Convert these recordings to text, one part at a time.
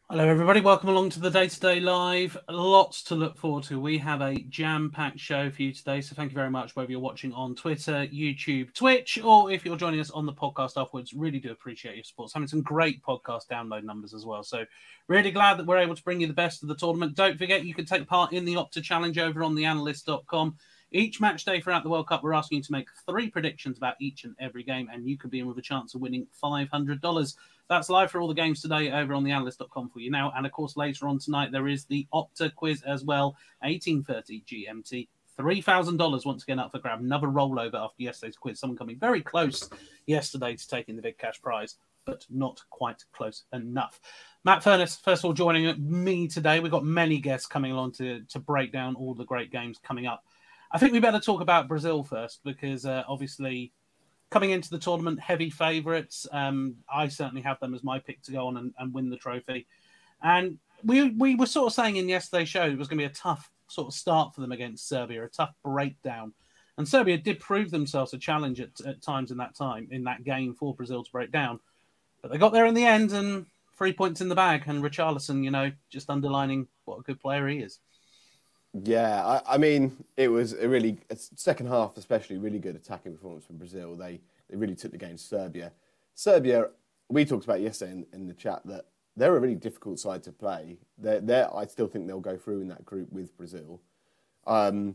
Hello, everybody. Welcome along to the Day-to-Day Live. Lots to look forward to. We have a jam-packed show for you today, so thank you very much, whether you're watching on Twitter, YouTube, Twitch, or if you're joining us on the podcast afterwards. Really do appreciate your support. Having some great podcast download numbers as well. So really glad that we're able to bring you the best of the tournament. Don't forget, you can take part in the Opta Challenge over on theanalyst.com. Each match day throughout the World Cup, we're asking you to make 3 predictions about each and every game, and you could be in with a chance of winning $500. That's live for all the games today over on theanalyst.com for you now. And of course, later on tonight, there is the Opta quiz as well, 18:30 GMT. $3,000 once again up for grab. Another rollover after yesterday's quiz. Someone coming very close yesterday to taking the big cash prize, but not quite close enough. Matt Furness, first of all, joining me today. We've got many guests coming along to break down all the great games coming up. I think we better talk about Brazil first because obviously coming into the tournament, heavy favourites. I certainly have them as my pick to go on and win the trophy. And we were sort of saying in yesterday's show it was going to be a tough sort of start for them against Serbia, a tough breakdown. And Serbia did prove themselves a challenge at times in that game for Brazil to break down. But they got there in the end and 3 points in the bag. And Richarlison, just underlining what a good player he is. Yeah, I mean, it was a second half, especially really good attacking performance from Brazil. They really took the game to Serbia. Serbia, we talked about yesterday in the chat that they're a really difficult side to play. I still think they'll go through in that group with Brazil. They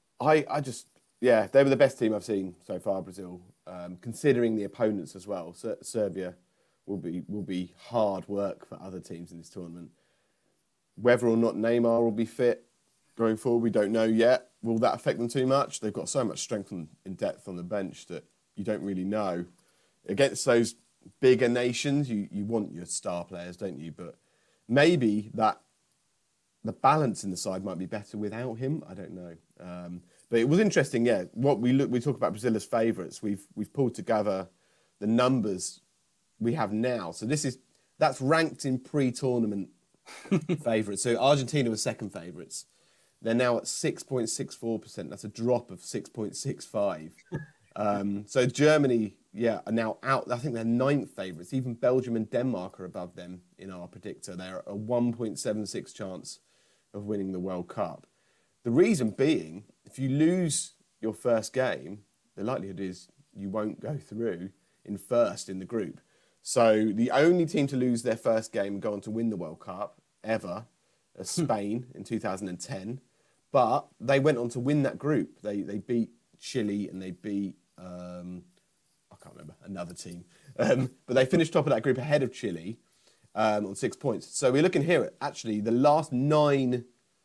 were the best team I've seen so far, Brazil. Considering the opponents as well, Serbia will be hard work for other teams in this tournament. Whether or not Neymar will be fit going forward, we don't know yet. Will that affect them too much? They've got so much strength in depth on the bench that you don't really know. Against those bigger nations, you want your star players, don't you? But maybe that the balance in the side might be better without him. I don't know. But it was interesting, yeah. What we talk about Brazil as favourites. We've pulled together the numbers we have now. So that's ranked in pre-tournament favourites. So Argentina was second favourites. They're now at 6.64%. That's a drop of 6.65. So Germany, are now out. I think they're ninth favourites. Even Belgium and Denmark are above them in our predictor. They're a 1.76 chance of winning the World Cup. The reason being, if you lose your first game, the likelihood is you won't go through in first in the group. So the only team to lose their first game and go on to win the World Cup ever is Spain in 2010. But they went on to win that group. They beat Chile and they beat, I can't remember, another team. But they finished top of that group ahead of Chile on 6 points. So we're looking here at actually the last 9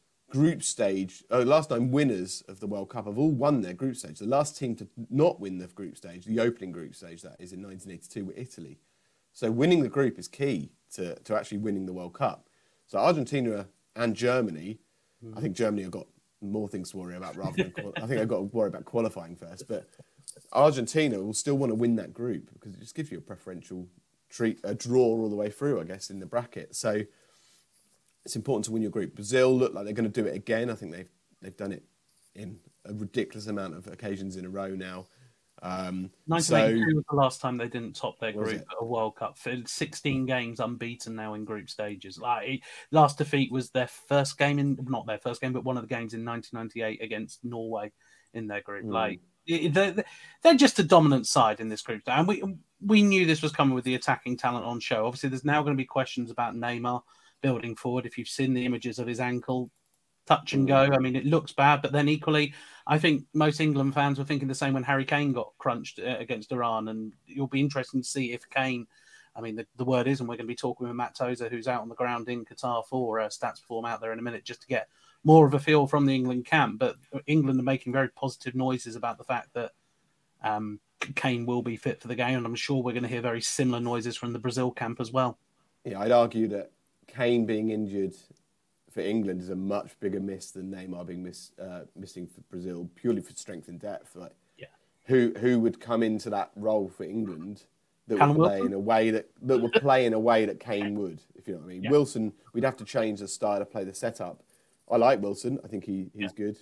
winners of the World Cup have all won their group stage. The last team to not win the group stage, the opening group stage, that is in 1982 with Italy. So winning the group is key to actually winning the World Cup. So Argentina and Germany, I think Germany have got more things to worry about rather than I think they've got to worry about qualifying first. But Argentina will still want to win that group because it just gives you a preferential a draw all the way through, I guess, in the bracket. So it's important to win your group. Brazil look like they're going to do it again. I think they've done it in a ridiculous amount of occasions in a row now. 1982 was the last time they didn't top their group at a World Cup. 16 games unbeaten now in group stages. Last defeat was not their first game, but one of the games in 1998 against Norway in their group. They're just a dominant side in this group. And we knew this was coming with the attacking talent on show. Obviously, there's now going to be questions about Neymar building forward. If you've seen the images of his ankle, touch and go. I mean, it looks bad, but then equally, I think most England fans were thinking the same when Harry Kane got crunched against Iran. And you'll be interested to see if Kane, I mean, the word is, and we're going to be talking with Matt Tozer, who's out on the ground in Qatar for Stats Perform out there in a minute, just to get more of a feel from the England camp. But England are making very positive noises about the fact that Kane will be fit for the game. And I'm sure we're going to hear very similar noises from the Brazil camp as well. Yeah, I'd argue that Kane being injured for England is a much bigger miss than Neymar being missing for Brazil, purely for strength and depth. Who would come into that role for England that would play in a way that Kane would, if you know what I mean. Yeah. Wilson, we'd have to change the style to play the setup. I like Wilson. I think he's good.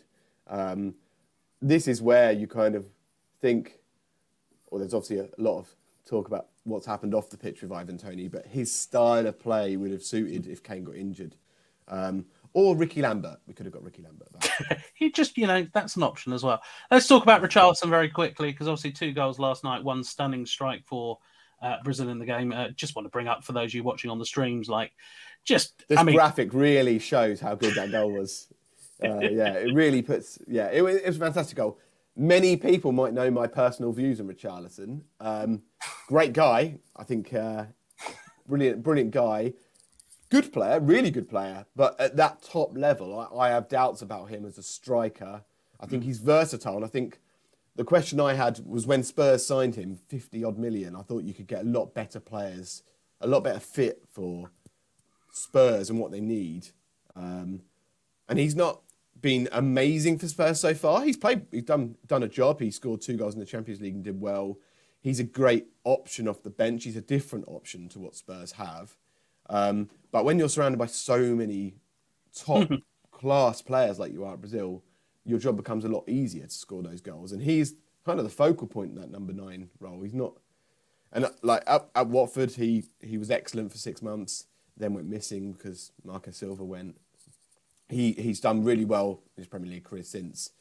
This is where you kind of think, there's obviously a lot of talk about what's happened off the pitch with Ivan Toney, but his style of play would have suited if Kane got injured. Or Ricky Lambert. We could have got Ricky Lambert back. He just, that's an option as well. Let's talk about Richarlison very quickly, because obviously 2 goals last night, 1 stunning strike for Brazil in the game. Just want to bring up for those of you watching on the streams, this graphic really shows how good that goal was. It really puts. It was a fantastic goal. Many people might know my personal views on Richarlison. Great guy, I think. Brilliant guy. Good player, really good player. But at that top level, I have doubts about him as a striker. I think he's versatile. And I think the question I had was when Spurs signed him, 50-odd million, I thought you could get a lot better players, a lot better fit for Spurs and what they need. And he's not been amazing for Spurs so far. He's done a job. He scored 2 goals in the Champions League and did well. He's a great option off the bench. He's a different option to what Spurs have. But when you're surrounded by so many top-class players like you are at Brazil, your job becomes a lot easier to score those goals. And he's kind of the focal point in that number 9 role. He's not... And at Watford, he was excellent for 6 months, then went missing because Marco Silva went. He's done really well in his Premier League career since.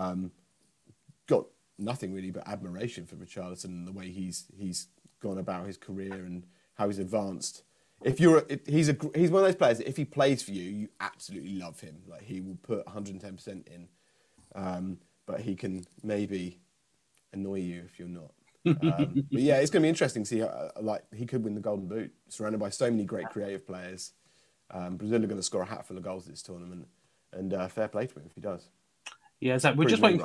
Got nothing really but admiration for Richarlison and the way he's gone about his career and how he's advanced. He's one of those players that if he plays for you, you absolutely love him. He will put 110% in, but he can maybe annoy you if you're not. But yeah, it's going to be interesting to see how he could win the Golden Boot, surrounded by so many great creative players. Brazil are going to score a hatful of goals this tournament, and fair play to him if he does. Yeah, exactly. We're just waiting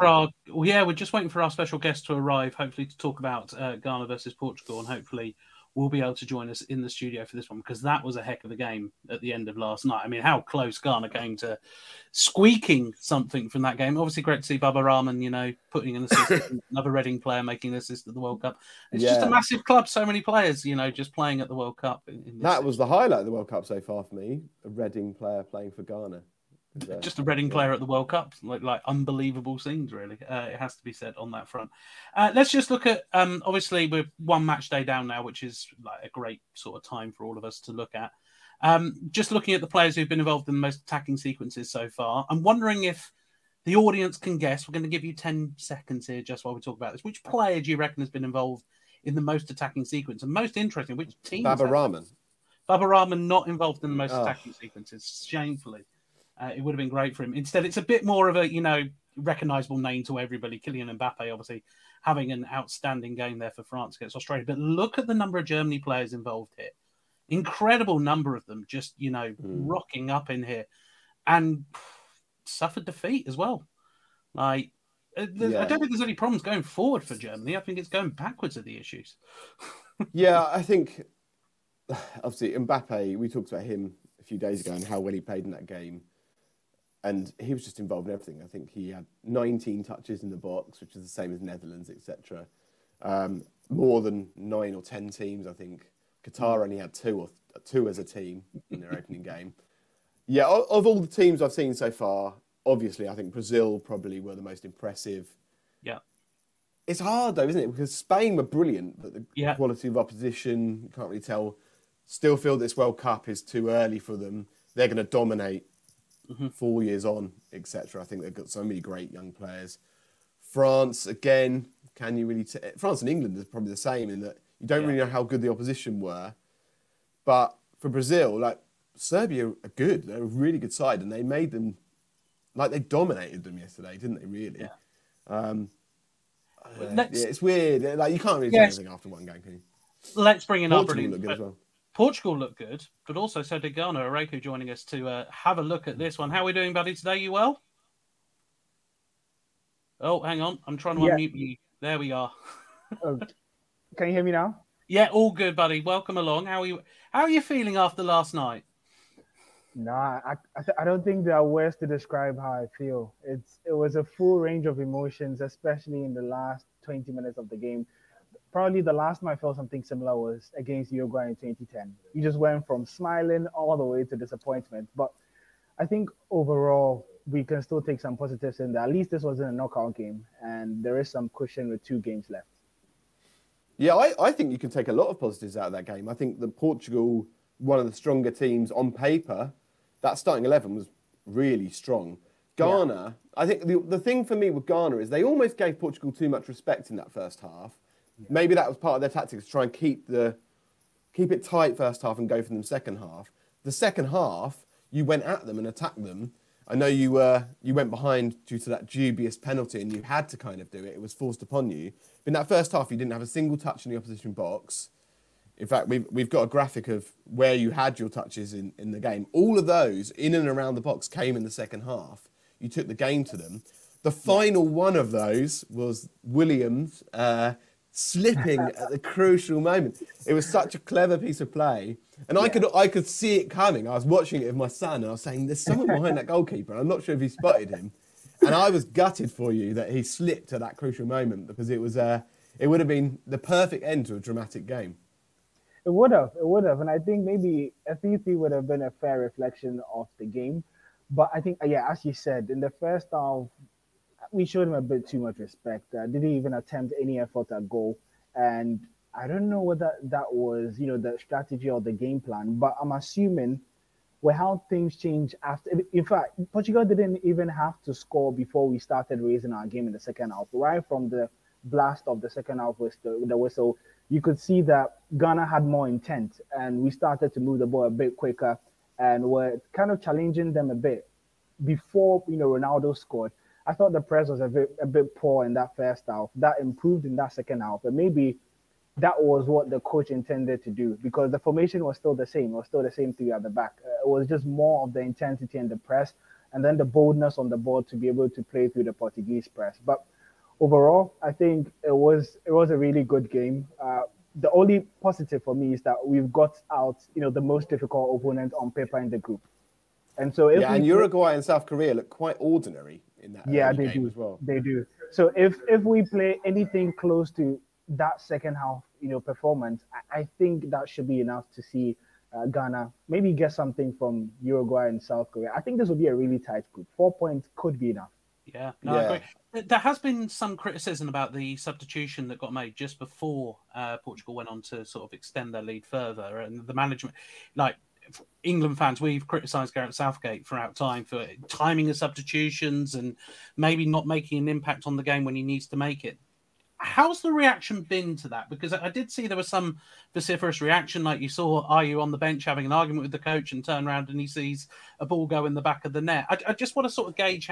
for our special guest to arrive, hopefully to talk about Ghana versus Portugal, and hopefully will be able to join us in the studio for this one, because that was a heck of a game at the end of last night. I mean, how close Ghana came to squeaking something from that game. Obviously, great to see Baba Rahman, putting an assist, another Reading player making an assist at the World Cup. It's just a massive club, so many players, just playing at the World Cup. That was the highlight of the World Cup so far for me, a Reading player playing for Ghana. Just a Reading player at the World Cup, like unbelievable scenes, really. It has to be said on that front. Let's just look at, obviously, we're 1 match day down now, which is a great sort of time for all of us to look at. Just looking at the players who've been involved in the most attacking sequences so far, I'm wondering if the audience can guess. We're going to give you 10 seconds here just while we talk about this. Which player do you reckon has been involved in the most attacking sequence? And most interesting, which team? Baba Rahman. Baba Rahman not involved in the most attacking sequences, shamefully. It would have been great for him. Instead, it's a bit more of a, recognisable name to everybody. Kylian Mbappe, obviously, having an outstanding game there for France against Australia. But look at the number of Germany players involved here. Incredible number of them just, rocking up in here. And suffered defeat as well. I don't think there's any problems going forward for Germany. I think it's going backwards are the issues. Yeah, I think, obviously, Mbappe, we talked about him a few days ago and how well he played in that game. And he was just involved in everything. I think he had 19 touches in the box, which is the same as Netherlands, etc. More than 9 or 10 teams, I think. Qatar only had two as a team in their opening game. Yeah, of all the teams I've seen so far, obviously, I think Brazil probably were the most impressive. Yeah. It's hard, though, isn't it? Because Spain were brilliant, but the quality of opposition, you can't really tell. Still feel this World Cup is too early for them. They're going to dominate 4 years on, etc. I think they've got so many great young players. France, again, can you really... France and England is probably the same in that you don't really know how good the opposition were. But for Brazil, Serbia are good. They're a really good side, and they made them... they dominated them yesterday, didn't they, really? Yeah. It's weird. You can't really do anything after one game, can you? Let's bring in Portugal look good as well. Portugal looked good, but also so did Ghana. Areku joining us to have a look at this one. How are we doing, buddy, today? You well? Oh, hang on. I'm trying to unmute you. There we are. Can you hear me now? Yeah, all good, buddy. Welcome along. How are you feeling after last night? Nah, I don't think there are words to describe how I feel. It was a full range of emotions, especially in the last 20 minutes of the game. Probably the last time I felt something similar was against Uruguay in 2010. You just went from smiling all the way to disappointment. But I think overall, we can still take some positives in there. At least this wasn't a knockout game, and there is some cushion with 2 games left. Yeah, I think you can take a lot of positives out of that game. I think that Portugal, one of the stronger teams on paper, that starting 11 was really strong. Ghana, I think the thing for me with Ghana is they almost gave Portugal too much respect in that first half. Yeah. Maybe that was part of their tactics to try and keep it tight first half and go for them second half. The second half, you went at them and attacked them. I know you went behind due to that dubious penalty and you had to kind of do it. It was forced upon you. But in that first half, you didn't have a single touch in the opposition box. In fact, we've got a graphic of where you had your touches in the game. All of those in and around the box came in the second half. You took the game to them. The final one of those was Williams slipping at the crucial moment. It was such a clever piece of play. And I could see it coming. I was watching it with my son and I was saying, there's someone behind that goalkeeper. I'm not sure if he spotted him. And I was gutted for you that he slipped at that crucial moment because it would have been the perfect end to a dramatic game. It would have. And I think maybe a 3-3 would have been a fair reflection of the game. But I think, as you said, in the first half, we showed him a bit too much respect. Didn't even attempt any effort at goal. And I don't know whether that was, the strategy or the game plan, but I'm assuming how things change after. In fact, Portugal didn't even have to score before we started raising our game in the second half. Right from the blast of the second half with the whistle, you could see that Ghana had more intent and we started to move the ball a bit quicker and were kind of challenging them a bit before, Ronaldo scored. I thought the press was a bit poor in that first half. That improved in that second half. But maybe that was what the coach intended to do because the formation was still the same. It was still the same three at the back. It was just more of the intensity and the press and then the boldness on the ball to be able to play through the Portuguese press. But overall, I think it was a really good game. The only positive for me is that we've got out, the most difficult opponent on paper in the group. And so and Uruguay and South Korea look quite ordinary in that they game do as well. They do. So if we play anything close to that second half, performance, I think that should be enough to see Ghana maybe get something from Uruguay and South Korea. I think this will be a really tight group. 4 points could be enough. I agree. There has been some criticism about the substitution that got made just before Portugal went on to sort of extend their lead further, and the management, like England fans, we've criticised Gareth Southgate throughout time for timing of substitutions and maybe not making an impact on the game when he needs to make it. How's the reaction been to that? Because I did see there was some vociferous reaction, like you saw Ayew on the bench having an argument with the coach and turn around and he sees a ball go in the back of the net. I just want to sort of gauge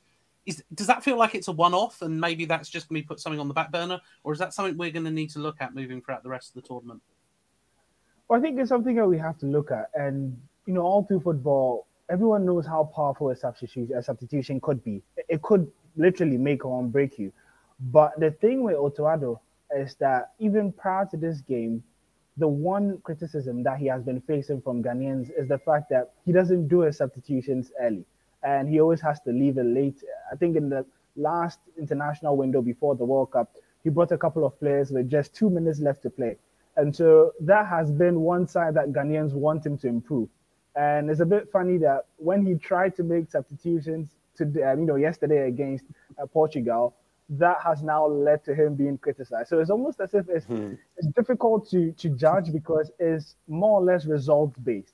does that feel like it's a one-off and maybe that's just going to be put something on the back burner, or is that something we're going to need to look at moving throughout the rest of the tournament? Well, I think it's something that we have to look at. And, all through football, everyone knows how powerful a substitution could be. It could literally make or break you. But the thing with Otto Addo is that even prior to this game, the one criticism that he has been facing from Ghanaians is the fact that he doesn't do his substitutions early. And he always has to leave it late. I think in the last international window before the World Cup, he brought a couple of players with just 2 minutes left to play. And so that has been one side that Ghanaians want him to improve. And it's a bit funny that when he tried to make substitutions yesterday against Portugal, that has now led to him being criticized. So it's almost as if it's difficult to judge because it's more or less result-based.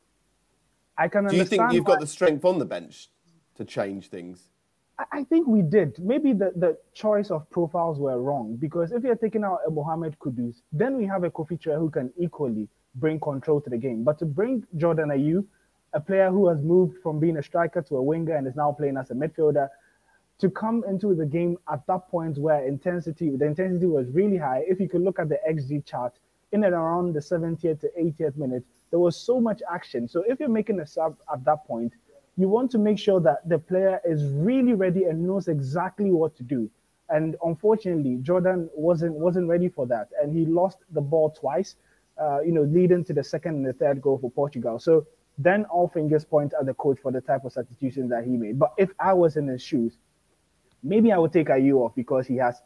I can understand. Do you think you've got the strength on the bench to change things? I think we did. Maybe the choice of profiles were wrong because if you're taking out a Mohamed Kudus, then we have a Kofi Tre who can equally bring control to the game. But to bring Jordan Ayew, a player who has moved from being a striker to a winger and is now playing as a midfielder, to come into the game at that point where the intensity was really high. If you could look at the XG chart, in and around the 70th to 80th minute, there was so much action. So if you're making a sub at that point, you want to make sure that the player is really ready and knows exactly what to do. And unfortunately, Jordan wasn't ready for that. And he lost the ball twice, leading to the second and the third goal for Portugal. So then all fingers point at the coach for the type of substitutions that he made. But if I was in his shoes, maybe I would take Ayew off because he has,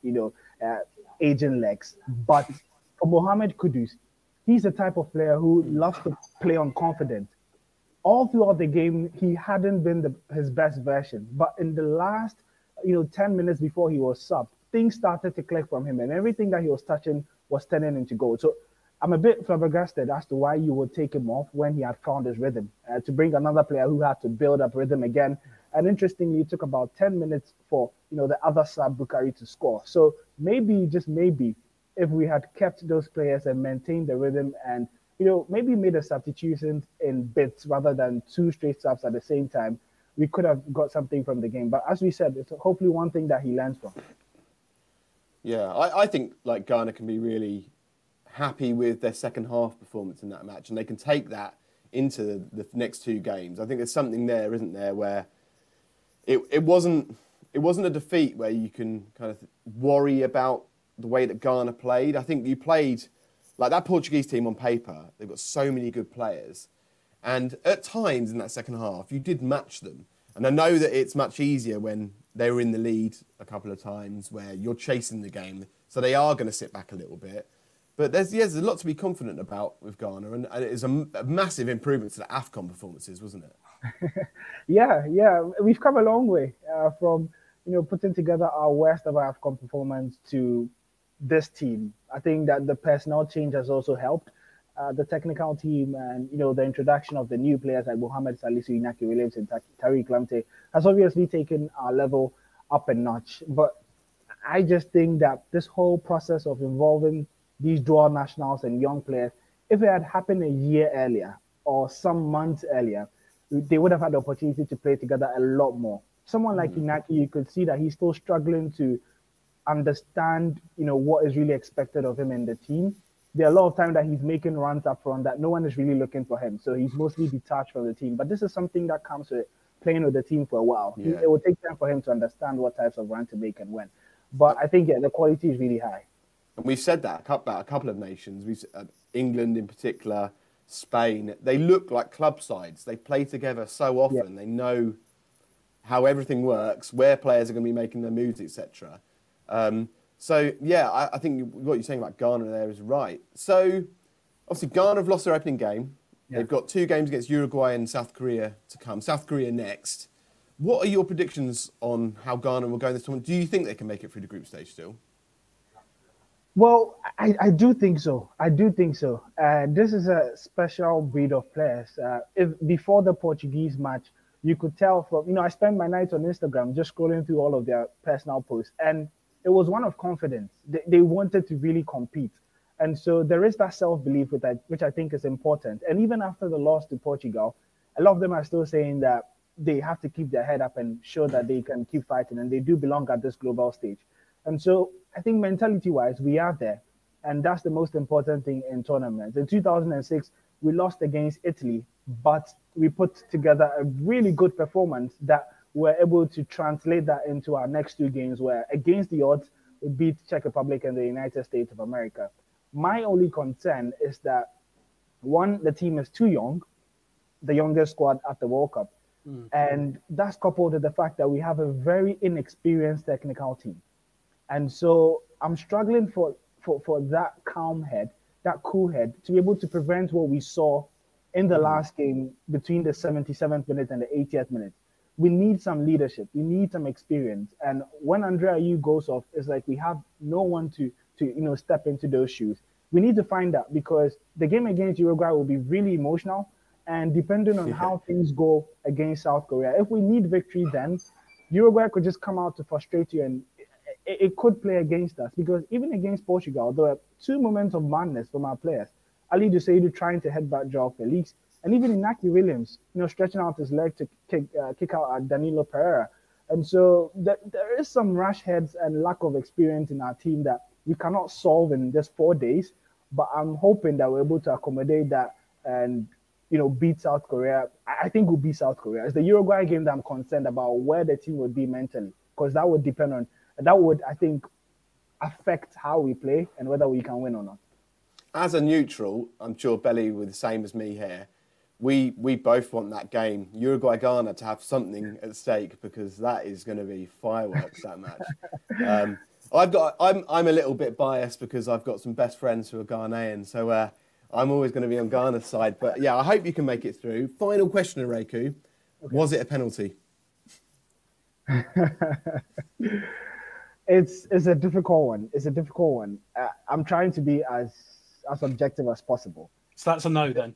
aging legs. But for Mohamed Kudus, he's the type of player who loves to play on confidence. All throughout the game, he hadn't been his best version. But in the last, 10 minutes before he was subbed, things started to click from him. And everything that he was touching was turning into goals. So I'm a bit flabbergasted as to why you would take him off when he had found his rhythm, to bring another player who had to build up rhythm again. And interestingly, it took about 10 minutes for the other sub Bukari to score. So maybe, just maybe, if we had kept those players and maintained the rhythm and maybe made a substitution in bits rather than two straight subs at the same time, we could have got something from the game. But as we said, it's hopefully one thing that he learns from. Yeah, I think like Ghana can be really happy with their second half performance in that match, and they can take that into the next two games. I think there's something there, isn't there, where it wasn't a defeat where you can kind of worry about the way that Ghana played. I think you played like that Portuguese team on paper. They've got so many good players, and at times in that second half, you did match them. And I know that it's much easier when they were in the lead a couple of times where you're chasing the game, so they are going to sit back a little bit. But there's a lot to be confident about with Ghana, and it is a massive improvement to the AFCON performances, wasn't it? Yeah, we've come a long way from putting together our worst ever AFCON performance to this team. I think that the personnel change has also helped. The technical team and the introduction of the new players like Mohamed Salisu, Inaki Williams, and Tariq Lamptey has obviously taken our level up a notch. But I just think that this whole process of involving these dual nationals and young players, if it had happened a year earlier or some months earlier, they would have had the opportunity to play together a lot more. Someone like Inaki, you could see that he's still struggling to understand, what is really expected of him in the team. There are a lot of times that he's making runs up front that no one is really looking for him. So he's mostly detached from the team. But this is something that comes with playing with the team for a while. Yeah. It will take time for him to understand what types of runs to make and when. But I think, the quality is really high. And we've said that about a couple of nations. England in particular, Spain. They look like club sides. They play together so often. Yeah. They know how everything works, where players are going to be making their moves, etc. So, yeah, I think what you're saying about Ghana there is right. So, obviously, Ghana have lost their opening game. Yeah. They've got 2 games against Uruguay and South Korea to come. South Korea next. What are your predictions on how Ghana will go in this tournament? Do you think they can make it through the group stage still? Well, I do think so. This is a special breed of players. If before the Portuguese match, you could tell from, I spent my nights on Instagram just scrolling through all of their personal posts, and it was one of confidence. They wanted to really compete. And so there is that self-belief which I think is important. And even after the loss to Portugal, a lot of them are still saying that they have to keep their head up and show that they can keep fighting, and they do belong at this global stage. And so I think mentality-wise, we are there. And that's the most important thing in tournaments. In 2006, we lost against Italy, but we put together a really good performance that we're able to translate that into our next 2 games where, against the odds, we beat Czech Republic and the United States of America. My only concern is that, one, the team is too young, the youngest squad at the World Cup. And that's coupled with the fact that we have a very inexperienced technical team. And so I'm struggling for that calm head, that cool head, to be able to prevent what we saw in the last game between the 77th minute and the 80th minute. We need some leadership. We need some experience. And when Andre Ayew goes off, it's like we have no one to step into those shoes. We need to find that, because the game against Uruguay will be really emotional. And depending on how things go against South Korea, if we need victory, then Uruguay could just come out to frustrate you, and it could play against us. Because even against Portugal, there were 2 moments of madness from our players. Ali Duseidu trying to headbutt Joao Felix, and even Inaki Williams, stretching out his leg to kick out at Danilo Pereira. And so there is some rash heads and lack of experience in our team that we cannot solve in just 4 days. But I'm hoping that we're able to accommodate that and, beat South Korea. I think we'll beat South Korea. It's the Uruguay game that I'm concerned about, where the team would be mentally, because that would depend on, that would, I think, affect how we play and whether we can win or not. As a neutral, I'm sure Belly was the same as me here. We both want that game, Uruguay-Ghana, to have something at stake, because that is going to be fireworks, that match. I'm a little bit biased because I've got some best friends who are Ghanaian, so I'm always going to be on Ghana's side. But yeah, I hope you can make it through. Final question, Areku. Okay. Was it a penalty? It's a difficult one. It's a difficult one. I'm trying to be as objective as possible. So that's a no then.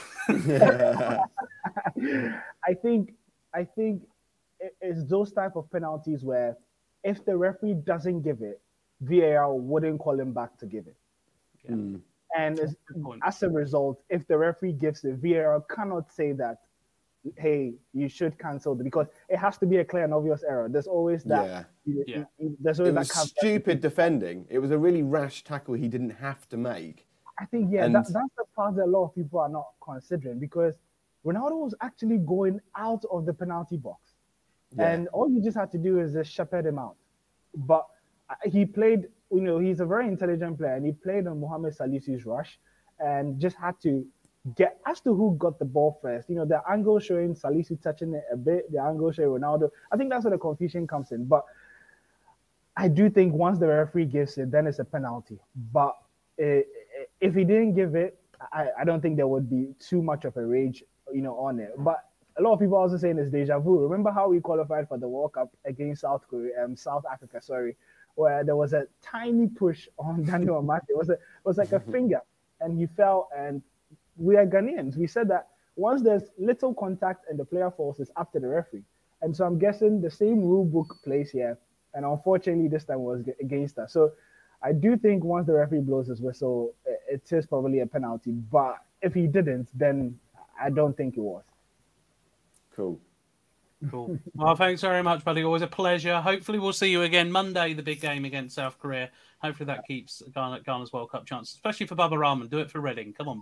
I think it's those type of penalties where if the referee doesn't give it, VAR wouldn't call him back to give it. Yeah. And as a result, if the referee gives it, VAR cannot say that, hey, you should cancel it, because it has to be a clear and obvious error. There's always that. Yeah. There's always it was that stupid defending. It was a really rash tackle he didn't have to make. I think, that's the part that a lot of people are not considering, because Ronaldo was actually going out of the penalty box. Yeah. And all you just had to do is just shepherd him out. But he played, he's a very intelligent player, and he played on Mohamed Salisu's rush and just had to get as to who got the ball first. The angle showing Salisu touching it a bit, the angle showing Ronaldo. I think that's where the confusion comes in. But I do think once the referee gives it, then it's a penalty. But if he didn't give it, I don't think there would be too much of a rage, on it. But a lot of people also saying it's deja vu. Remember how we qualified for the World Cup against South Africa, where there was a tiny push on Daniel Amate. It was like a finger, and he fell. And we are Ghanaians. We said that once there's little contact and the player falls, it's up to the referee. And so I'm guessing the same rule book plays here. And unfortunately, this time was against us. So I do think once the referee blows his whistle, it is probably a penalty. But if he didn't, then I don't think it was. Cool. Well, thanks very much, buddy. Always a pleasure. Hopefully we'll see you again Monday, the big game against South Korea. Hopefully that keeps Ghana's World Cup chance, especially for Baba Rahman. Do it for Reading. Come on.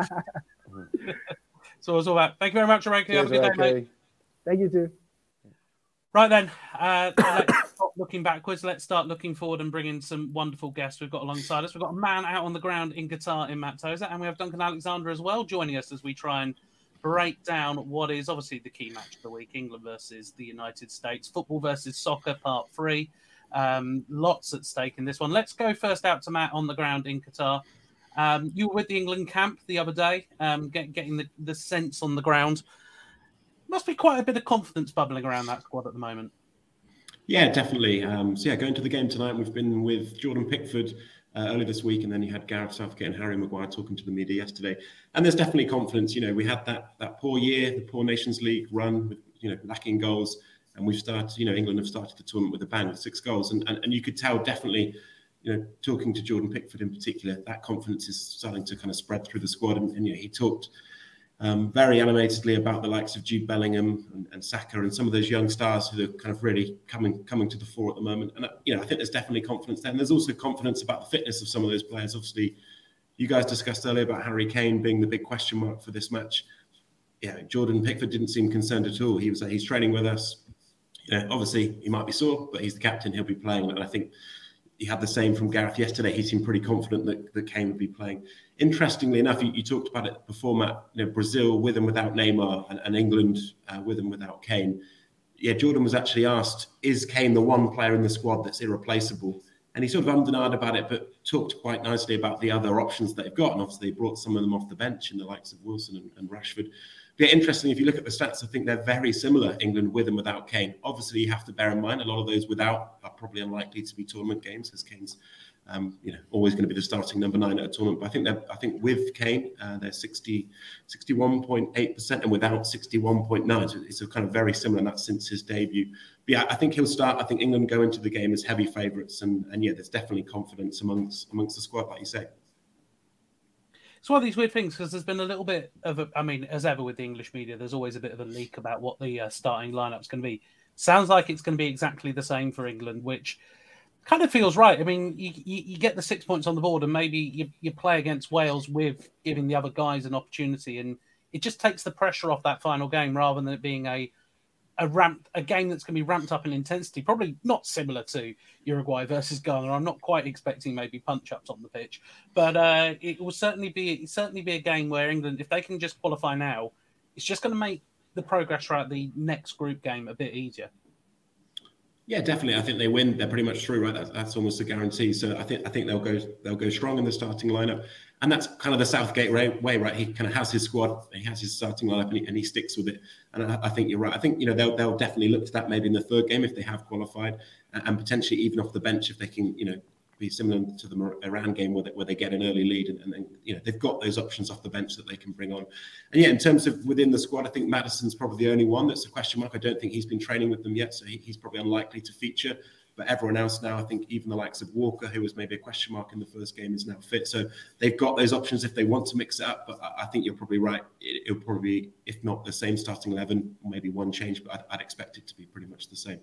So it's all about. Thank you very much, Aranke. Have a good day, mate. Thank you, too. Right then, let's stop looking backwards. Let's start looking forward and bring in some wonderful guests we've got alongside us. We've got a man out on the ground in Qatar in Matt Tozer, and we have Duncan Alexander as well joining us as we try and break down what is obviously the key match of the week, England versus the United States, football versus soccer, part 3. Lots at stake in this one. Let's go first out to Matt on the ground in Qatar. You were with the England camp the other day, getting the sense on the ground. Must be quite a bit of confidence bubbling around that squad at the moment. Yeah, definitely. Going to the game tonight, we've been with Jordan Pickford earlier this week, and then you had Gareth Southgate and Harry Maguire talking to the media yesterday. And there's definitely confidence. We had that poor year, the poor Nations League run with lacking goals, and we've started. England have started the tournament with a bang with 6 goals, and you could tell definitely. Talking to Jordan Pickford in particular, that confidence is starting to kind of spread through the squad, and he talked. Very animatedly about the likes of Jude Bellingham and Saka and some of those young stars who are kind of really coming to the fore at the moment. And I think there's definitely confidence there. And there's also confidence about the fitness of some of those players. Obviously, you guys discussed earlier about Harry Kane being the big question mark for this match. Yeah, Jordan Pickford didn't seem concerned at all. He was like, he's training with us. Obviously he might be sore, but he's the captain. He'll be playing. And I think he had the same from Gareth yesterday. He seemed pretty confident that Kane would be playing. Interestingly enough, you talked about it before, Matt. Brazil with and without Neymar, and England with and without Kane. Yeah, Jordan was actually asked, "Is Kane the one player in the squad that's irreplaceable?" And he sort of ummed and ahed about it, but talked quite nicely about the other options that they've got. And obviously, they brought some of them off the bench in the likes of Wilson and Rashford. But interesting, if you look at the stats, I think they're very similar, England with and without Kane. Obviously, you have to bear in mind a lot of those without are probably unlikely to be tournament games, because Kane's always going to be the starting number 9 at a tournament. But I think with Kane, they're 61.8%, and without 61.9%. So it's a kind of very similar, and that's since his debut. But yeah, I think he'll start. I think England go into the game as heavy favourites, and yeah, there's definitely confidence amongst the squad, like you say. It's one of these weird things, because there's been a little bit of as ever with the English media, there's always a bit of a leak about what the starting lineup's going to be. Sounds like it's going to be exactly the same for England, which kind of feels right. I mean, you get the 6 points on the board, and maybe you play against Wales with giving the other guys an opportunity, and it just takes the pressure off that final game, rather than it being a game that's going to be ramped up in intensity, probably not similar to Uruguay versus Ghana. I'm not quite expecting maybe punch-ups on the pitch, but it will certainly be a game where England, if they can just qualify now, it's just going to make the progress throughout the next group game a bit easier. Yeah, definitely. I think they win. They're pretty much through, right? That's almost a guarantee. So I think they'll go strong in the starting lineup, and that's kind of the Southgate way, right? He kind of has his squad, he has his starting lineup, and he sticks with it. And I think you're right. I think they'll definitely look to that maybe in the third game if they have qualified, and potentially even off the bench if they can be similar to the Iran game where they get an early lead, and then they've got those options off the bench that they can bring on. And yeah, in terms of within the squad, I think Maddison's probably the only one that's a question mark. I don't think he's been training with them yet, so he's probably unlikely to feature. But everyone else now, I think even the likes of Walker, who was maybe a question mark in the first game, is now fit. So they've got those options if they want to mix it up. But I think you're probably right. It'll probably be, if not the same starting 11, maybe one change, but I'd expect it to be pretty much the same.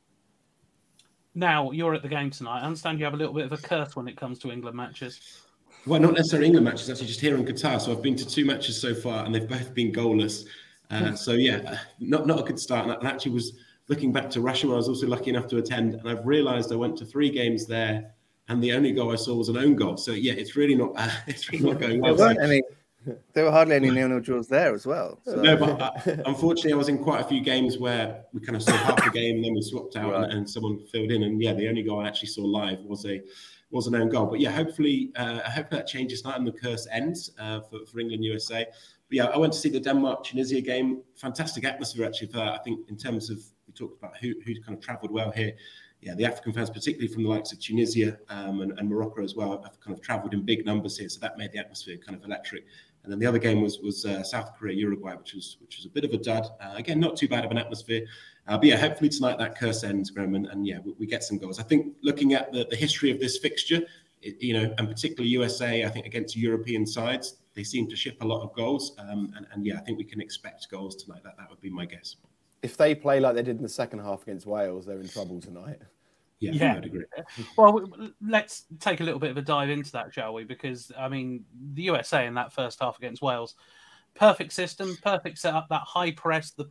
Now, you're at the game tonight. I understand you have a little bit of a curse when it comes to England matches. Well, not necessarily England matches, actually just here in Qatar. So I've been to 2 matches so far, and they've both been goalless. So yeah, not a good start. And I actually was looking back to Russia, where I was also lucky enough to attend, and I've realised I went to 3 games there, and the only goal I saw was an own goal. So yeah, it's really not going well. There were hardly any 0-0 draws there as well. So. No, but unfortunately, I was in quite a few games where we kind of saw half the game, and then we swapped out, right, and someone filled in. And yeah, the only goal I actually saw live was an own goal. But yeah, hopefully, I hope that changes tonight and the curse ends for England USA. But yeah, I went to see the Denmark-Tunisia game. Fantastic atmosphere actually for that. I think in terms of, we talked about who kind of travelled well here. Yeah, the African fans, particularly from the likes of Tunisia and Morocco as well, have kind of travelled in big numbers here. So that made the atmosphere kind of electric. And then the other game was South Korea, Uruguay, which was a bit of a dud. Again, not too bad of an atmosphere. But yeah, hopefully tonight that curse ends, Graham, and yeah, we get some goals. I think looking at the history of this fixture, and particularly USA, I think against European sides, they seem to ship a lot of goals. And yeah, I think we can expect goals tonight. That would be my guess. If they play like they did in the second half against Wales, they're in trouble tonight. Yeah, I'd agree. Well, let's take a little bit of a dive into that, shall we? Because, I mean, the USA in that first half against Wales, perfect system, perfect setup, that high press, the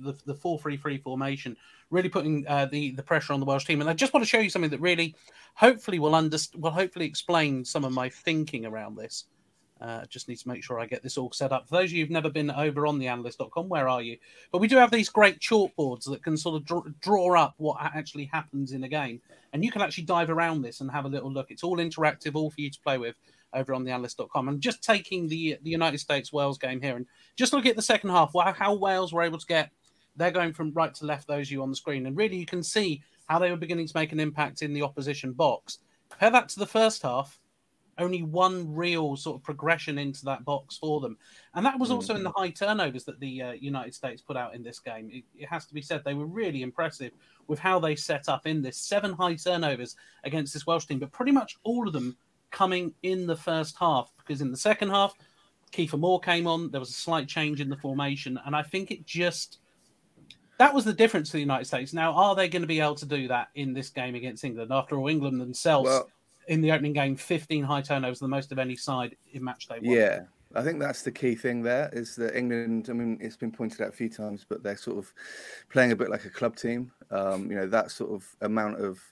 4-3-3 formation, really putting the pressure on the Welsh team. And I just want to show you something that really, hopefully, will hopefully explain some of my thinking around this. Just need to make sure I get this all set up. For those of you who've never been over on theanalyst.com, where are you? But we do have these great chalkboards that can sort of draw up what actually happens in a game. And you can actually dive around this and have a little look. It's all interactive, all for you to play with over on theanalyst.com. And just taking the United States-Wales game here and just look at the second half, how Wales were able to get, they're going from right to left, those of you on the screen. And really you can see how they were beginning to make an impact in the opposition box. Compare that to the first half. Only one real sort of progression into that box for them. And that was also in the high turnovers that the United States put out in this game. It has to be said, they were really impressive with how they set up in this. 7 high turnovers against this Welsh team, but pretty much all of them coming in the first half, because in the second half, Kiefer Moore came on. There was a slight change in the formation. And I think that was the difference to the United States. Now, are they going to be able to do that in this game against England? After all, England themselves... in the opening game, 15 high turnovers, the most of any side in match day one. Yeah, I think that's the key thing there, is that England, I mean, it's been pointed out a few times, but they're sort of playing a bit like a club team. That sort of amount of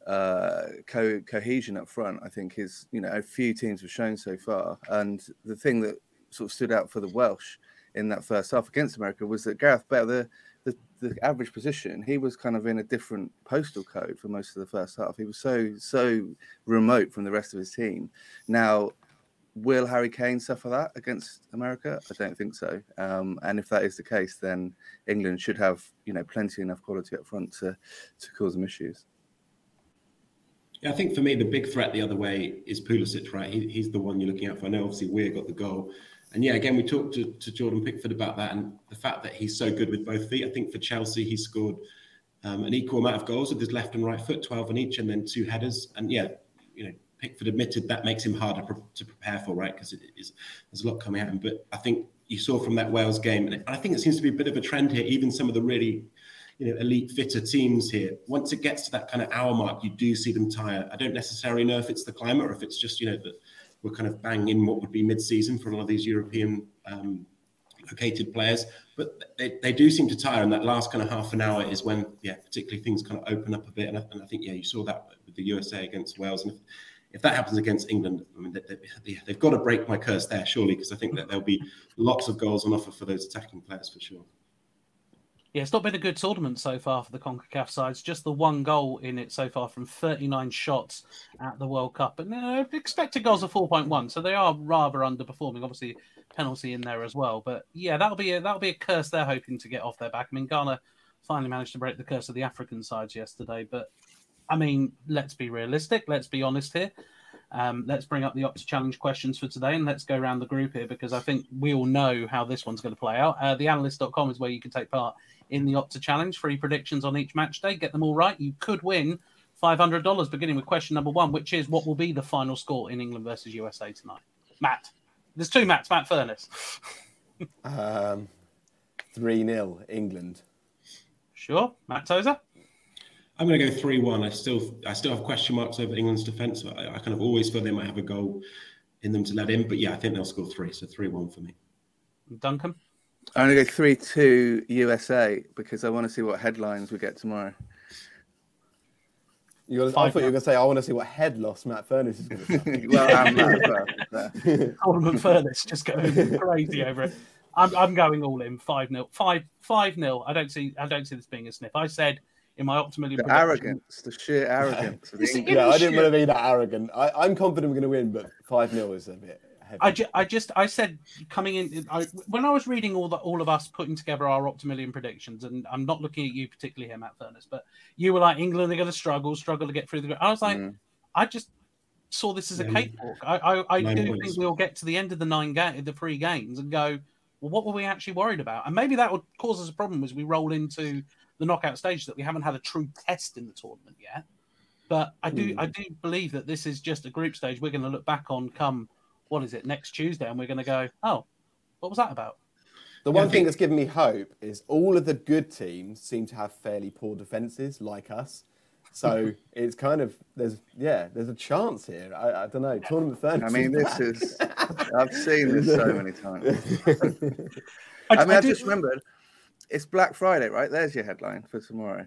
cohesion up front, I think, is, a few teams have shown so far. And the thing that sort of stood out for the Welsh in that first half against America was that Gareth Bale, the average position, he was kind of in a different postal code for most of the first half. He was so remote from the rest of his team. Now, will Harry Kane suffer that against America? I don't think so. And if that is the case, then England should have, plenty enough quality up front to cause them issues. Yeah, I think for me, the big threat the other way is Pulisic, right? He's the one you're looking at for. I know obviously Weir got the goal. And yeah, again, we talked to Jordan Pickford about that and the fact that he's so good with both feet. I think for Chelsea, he scored an equal amount of goals with his left and right foot, 12 on each, and then 2 headers. And yeah, Pickford admitted that makes him harder to prepare for, right? Because there's a lot coming at him. But I think you saw from that Wales game, and I think it seems to be a bit of a trend here, even some of the really elite fitter teams here. Once it gets to that kind of hour mark, you do see them tire. I don't necessarily know if it's the climate or if it's just, that we're kind of banging in what would be mid-season for a lot of these European located players. But they do seem to tire, and that last kind of half an hour is when, particularly things kind of open up a bit. And I think, you saw that with the USA against Wales. And if that happens against England, I mean, they've got to break my curse there, surely, because I think that there'll be lots of goals on offer for those attacking players for sure. Yeah, it's not been a good tournament so far for the CONCACAF sides. Just the one goal in it so far from 39 shots at the World Cup. And expected goals are 4.1, so they are rather underperforming. Obviously, penalty in there as well. But yeah, that'll be a curse they're hoping to get off their back. I mean, Ghana finally managed to break the curse of the African sides yesterday. But I mean, let's be realistic. Let's be honest here. Let's bring up the Opta Challenge questions for today and let's go around the group here because I think we all know how this one's going to play out. Theanalyst.com is where you can take part in the Opta Challenge. Free predictions on each match day. Get them all right. You could win $500, beginning with question number 1, which is what will be the final score in England versus USA tonight? Matt. There's 2 Matts. Matt Furness. 3-0 England. Sure. Matt Tozer? I'm going to go 3-1. I still have question marks over England's defence. I kind of always feel they might have a goal in them to let in. But yeah, I think they'll score 3. So 3-1 for me. Duncan? I'm going to go 3-2 USA because I want to see what headlines we get tomorrow. I thought you were going to say, I want to see what head loss Matt Furness is going to say. Well, I'm Matt. Coleman Furness just going crazy over it. I'm going all in 5-0. 5-0. I don't see this being a sniff. I said in my Optimilion the arrogance, the sheer arrogance. I didn't want to be that arrogant. I'm confident we're going to win, but 5-0 is a bit heavy. I said coming in when I was reading all of us putting together our Optimilion predictions, and I'm not looking at you particularly here, Matt Furness, but you were like England are going to struggle to get through the group. I was like, I just saw this as a cakewalk. I do think we'll get to the end of the 3 games and go, well, what were we actually worried about? And maybe that would cause us a problem as we roll into the knockout stage that we haven't had a true test in the tournament yet. But I do believe that this is just a group stage we're going to look back on come, what is it, next Tuesday, and we're going to go, oh, what was that about? The one thing that's given me hope is all of the good teams seem to have fairly poor defences, like us. So it's kind of, there's a chance here. I don't know. Tournament Furness. I mean, I've seen this so many times. I just remembered, it's Black Friday, right? There's your headline for tomorrow.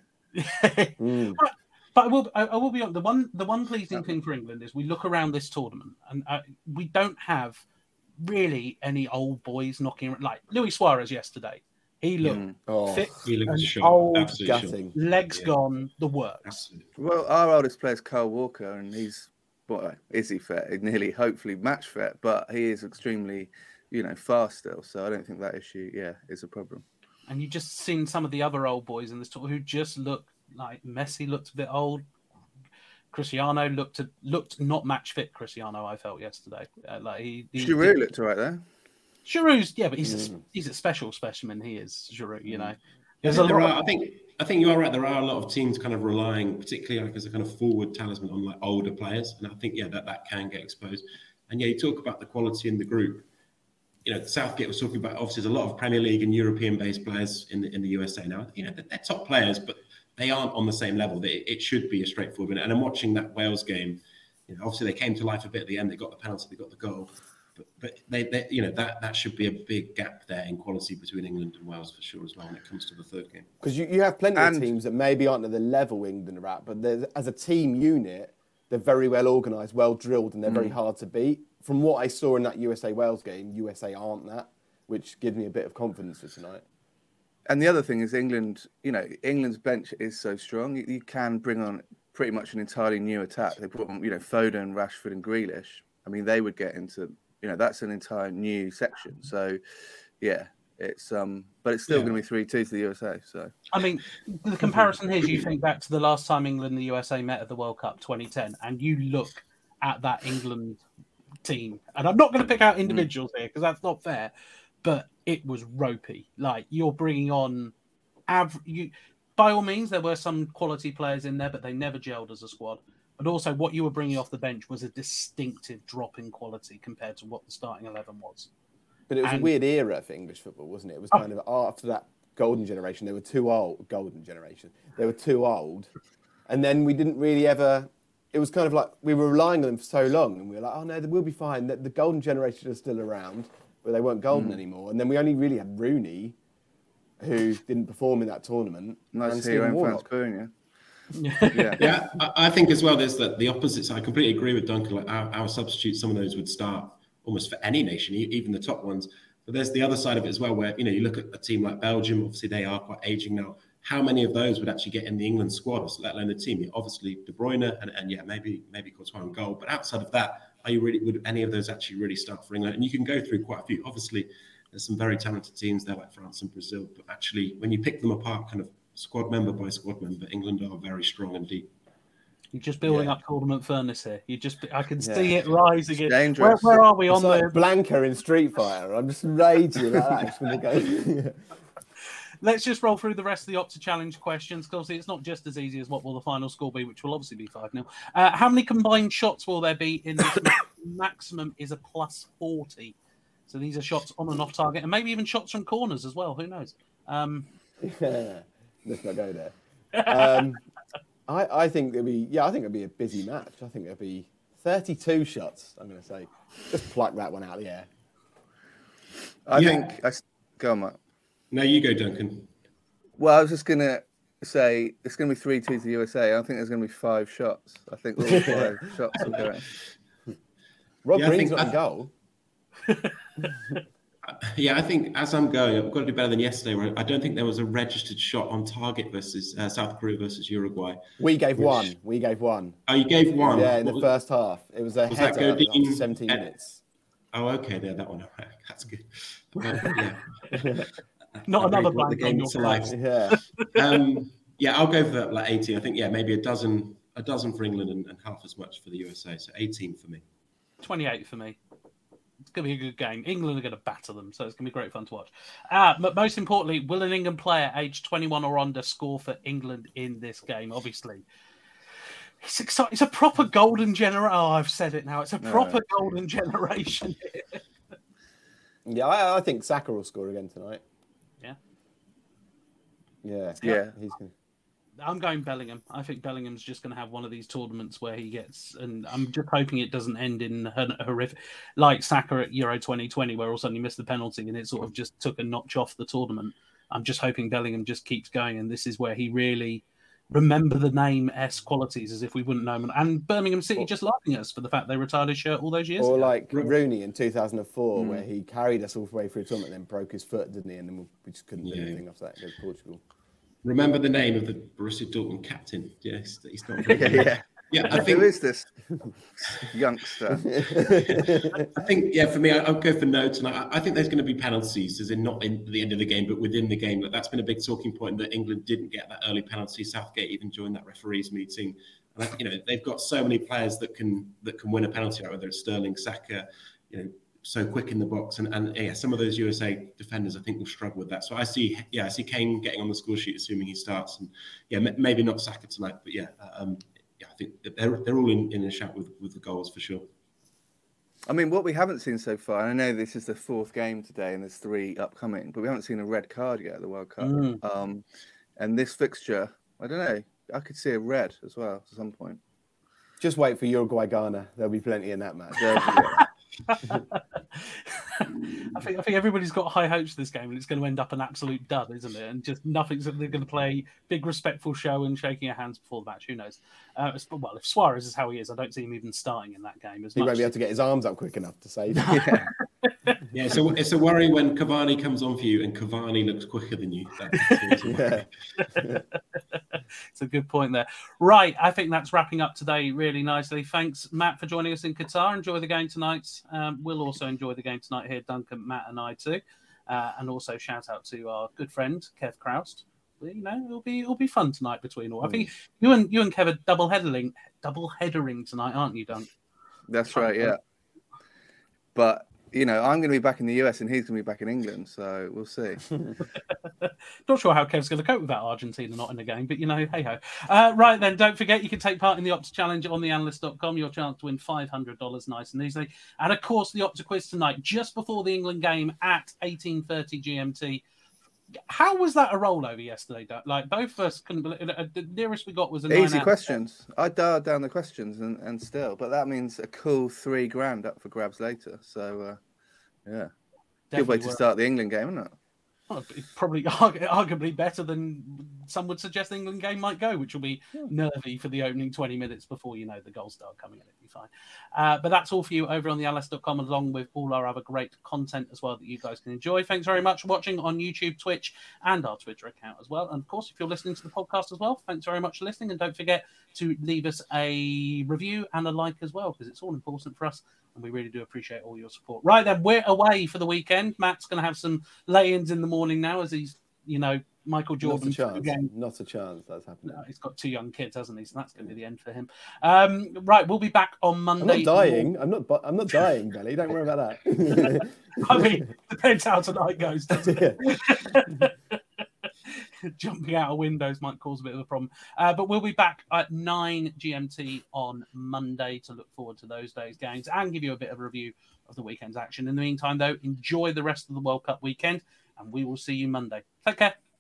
But I will be on the one pleasing thing for England is we look around this tournament and we don't have really any old boys knocking around. Like Luis Suarez yesterday. He looked fit, he looked old, absolutely legs gone, the works. Absolutely. Well, our oldest player is Kyle Walker, and he's is he fit? Nearly, hopefully, match fit, but he is extremely, fast still. So I don't think that issue, is a problem. And you just seen some of the other old boys in this tour who just look like Messi looked a bit old. Cristiano looked not match fit. Cristiano, I felt yesterday. Giroud looked all right there. Giroud's, but he's a special specimen. He is Giroud. I think you are right. There are a lot of teams kind of relying, particularly like as a kind of forward talisman, on like older players, and I think that can get exposed. And you talk about the quality in the group. Southgate was talking about obviously there's a lot of Premier League and European-based players in the USA now. They're top players, but they aren't on the same level. It should be a straightforward. And I'm watching that Wales game. Obviously they came to life a bit at the end. They got the penalty, they got the goal. But they that should be a big gap there in quality between England and Wales for sure as well when it comes to the third game. Because you have plenty of teams that maybe aren't at the level England are at, but as a team unit, they're very well organised, well drilled, and they're very hard to beat. From what I saw in that USA-Wales game, USA aren't that, which gives me a bit of confidence for tonight. And the other thing is England, England's bench is so strong. You can bring on pretty much an entirely new attack. They brought on, Foden, Rashford and Grealish. I mean, they would get into... that's an entire new section. So, it's but it's still going to be 3-2 to the USA. So, I mean, the comparison here is you think back to the last time England and the USA met at the World Cup 2010, and you look at that England team, and I'm not going to pick out individuals here because that's not fair, but it was ropey. Like you're bringing on, by all means, there were some quality players in there, but they never gelled as a squad. But also, what you were bringing off the bench was a distinctive drop in quality compared to what the starting 11 was. But it was a weird era for English football, wasn't it? It was kind of after that golden generation. They were too old. They were too old, and then we didn't really ever. It was kind of like we were relying on them for so long, and we were like, "Oh no, we'll be fine." The golden generation is still around, but they weren't golden anymore. And then we only really had Rooney, who didn't perform in that tournament. Nice hero in France, Cunha. Yeah, I think as well there's the opposite side. I completely agree with Duncan. Like our substitutes, some of those would start almost for any nation, even the top ones. But there's the other side of it as well, where you look at a team like Belgium. Obviously, they are quite aging now. How many of those would actually get in the England squad, let alone the team? Obviously, De Bruyne and maybe Courtois on goal. But outside of that, would any of those actually really start for England? And you can go through quite a few. Obviously, there's some very talented teams there like France and Brazil. But actually, when you pick them apart, kind of squad member by squad member, England are very strong and deep. You're just building up tournament furnace here. I can see it rising. Dangerous. Where are we it's on like the Blanca in Street Fighter? I'm just raging like that. Let's just roll through the rest of the Opta Challenge questions, because it's not just as easy as what will the final score be, which will obviously be 5-0. How many combined shots will there be in this? Maximum is a +40. So these are shots on and off target, and maybe even shots from corners as well. Who knows? Let's not go there. I think it'll be a busy match. I think it'll be 32 shots. I'm going to say, just pluck that one out of the air. Go on, Matt. No, you go, Duncan. Well, I was just going to say it's going to be 3-2 to the USA. I think there's going to be 5 shots. I think all 5 shots will go in. Rob Green's not in goal. Yeah, I think as I'm going, I've got to do better than yesterday, where I don't think there was a registered shot on target versus South Korea versus Uruguay. We gave one. Oh, you gave one? Yeah, in the first half. It was a header after 17 minutes. Oh, okay, there, that one. That's good. Not another blank. The game to life. Yeah. I'll go for that, like 18. I think, maybe a dozen for England and half as much for the USA. So 18 for me. 28 for me. It's going to be a good game. England are going to batter them, so it's going to be great fun to watch. But most importantly, will an England player aged 21 or under score for England in this game? Obviously, it's exciting. It's a proper golden generation. Oh, I've said it now. It's a proper golden generation. Yeah, I think Saka will score again tonight. Yeah. He's going. I'm going Bellingham. I think Bellingham's just going to have one of these tournaments where he gets, and I'm just hoping it doesn't end in horrific, like Saka at Euro 2020, where all of a sudden he missed the penalty and it sort of just took a notch off the tournament. I'm just hoping Bellingham just keeps going, and this is where he really remember the name S qualities as if we wouldn't know him. And Birmingham City just liking us for the fact they retired his shirt all those years ago. Or like Rooney in 2004, where he carried us all the way through the tournament, then broke his foot, didn't he? And then we just couldn't do anything after that against Portugal. Remember the name of the Borussia Dortmund captain? Yes, he's not. Yeah, I think. Who is this youngster? I think, for me, I'll go for no tonight. I think there's going to be penalties, as in not in the end of the game, but within the game. That's been a big talking point, that England didn't get that early penalty. Southgate even joined that referees meeting. And, they've got so many players that can win a penalty, whether it's Sterling, Saka, so quick in the box, and some of those USA defenders I think will struggle with that. So I see Kane getting on the score sheet, assuming he starts, and maybe not Saka tonight, but I think they're all in a shout with the goals for sure. I mean, what we haven't seen so far, and I know this is the 4th game today, and there's 3 upcoming, but we haven't seen a red card yet at the World Cup. And this fixture, I don't know, I could see a red as well at some point. Just wait for Uruguay Ghana. There'll be plenty in that match. I think everybody's got high hopes for this game, and it's going to end up an absolute dud, isn't it? And just nothing's. They're going to play big, respectful show and shaking our hands before the match. Who knows? Well, if Suarez is how he is, I don't see him even starting in that game. He won't be able to get his arms up quick enough to save it. So it's a worry when Cavani comes on for you and Cavani looks quicker than you. It's a good point there. Right, I think that's wrapping up today really nicely. Thanks, Matt, for joining us in Qatar. Enjoy the game tonight. We'll also enjoy the game tonight here, Duncan, Matt, and I too. And also shout out to our good friend Kev Kraust. It'll be fun tonight between all. I think you and Kev are double headering tonight, aren't you, Dunk? That's right, yeah. But I'm going to be back in the US and he's going to be back in England, so we'll see. Not sure how Kev's going to cope with that Argentina not in the game, but hey-ho. Right then, don't forget you can take part in the Opta Challenge on theanalyst.com. Your chance to win $500 nice and easily. And of course, the Opta Quiz tonight, just before the England game at 18:30 GMT. How was that a rollover yesterday? Like, both of us couldn't believe it. The nearest we got was a easy questions. I dialed down the questions and still, but that means a cool $3,000 up for grabs later. So, yeah. Good way to start the England game, isn't it? Well, it's probably arguably better than some would suggest the England game might go, which will be nervy for the opening 20 minutes before the goals start coming in. It'll be fine. But that's all for you over on the LS.com, along with all our other great content as well that you guys can enjoy. Thanks very much for watching on YouTube, Twitch, and our Twitter account as well. And of course, if you're listening to the podcast as well, thanks very much for listening. And don't forget to leave us a review and a like as well, because it's all important for us. And we really do appreciate all your support. Right then, we're away for the weekend. Matt's going to have some lay-ins in the morning now as he's, Michael Jordan. Not a chance that's happening. No, he's got 2 young kids, hasn't he? So that's going to be the end for him. Right, we'll be back on Monday. I'm not dying. I'm not dying, Belly. Don't worry about that. I mean, depends how tonight goes, doesn't it? Jumping out of windows might cause a bit of a problem. But we'll be back at 9 GMT on Monday to look forward to those days' games and give you a bit of a review of the weekend's action. In the meantime, though, enjoy the rest of the World Cup weekend, and we will see you Monday. Take care.